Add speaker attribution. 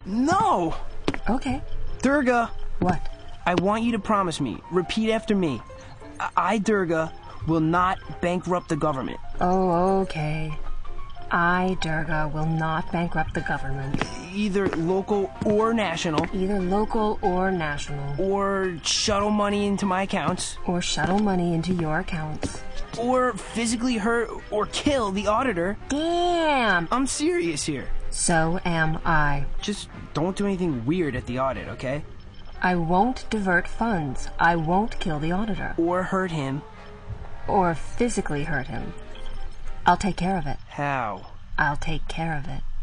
Speaker 1: No!
Speaker 2: Okay.
Speaker 1: Durga,
Speaker 2: What?
Speaker 1: I want you to promise me. Repeat after me. I, Durga, will not bankrupt the government.
Speaker 2: Oh, okay. I, Durga, will not bankrupt the government.
Speaker 1: Either local or national.
Speaker 2: Either local or national.
Speaker 1: Or shuttle money into my accounts.
Speaker 2: Or shuttle money into your accounts.
Speaker 1: Or physically hurt or kill the auditor.
Speaker 2: Damn!
Speaker 1: I'm serious here.
Speaker 2: So am I.
Speaker 1: Just don't do anything weird at the audit, okay?
Speaker 2: I won't divert funds. I won't kill the auditor.
Speaker 1: Or hurt him.
Speaker 2: Or physically hurt him. I'll take care of it.
Speaker 1: How?
Speaker 2: I'll take care of it.